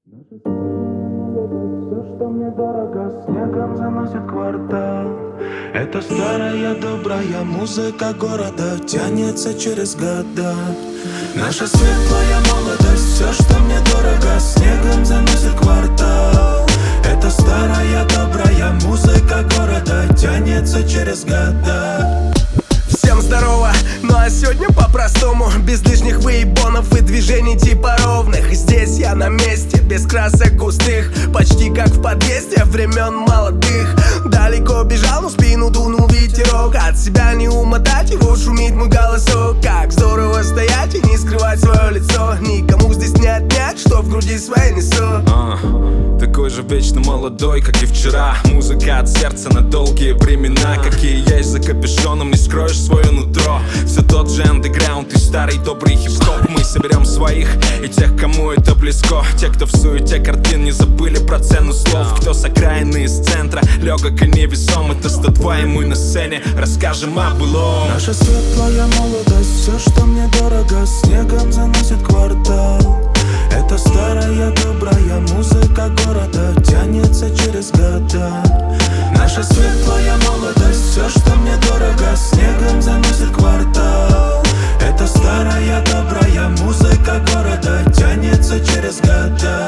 Все, что мне дорого, снегом заносит квартал. Это старая добрая музыка города тянется через года. Наша светлая молодость, все, что мне дорого, снегом заносит квартал. Это старая добрая музыка города тянется через года. Всем здорово, ну а сегодня по-простому, без лишних выебонов и движений типа ровных. Здесь я на месте, без красок густых, почти как в подъезде времен молодых. Далеко бежал, но спину дунул ветерок, от себя не умотать его, шумит мой голосок. Как здорово стоять и не скрывать свое лицо, никому здесь не отнять, что в груди своей несу. Такой же вечно молодой, как и вчера. Музыка от сердца на долгие времена. Какие есть за капюшоном, не скроешь свое нутро. Все тот же андеграунд и старый добрый хип-хоп. Мы соберем своих и тех, кому это близко. Те, кто в суете картин, не забыли про цену слов. Кто с окраины из центра, легок и невесом. Это 102, и мы на сцене расскажем о былом. Наша светлая молодость, все, что мне дорого, снегом заносит квартал. Это старая добрая музыка города тянется через года. Наша светлая молодость, все, что мне дорого, снегом заносит квартал. Это старая добрая музыка города тянется через года.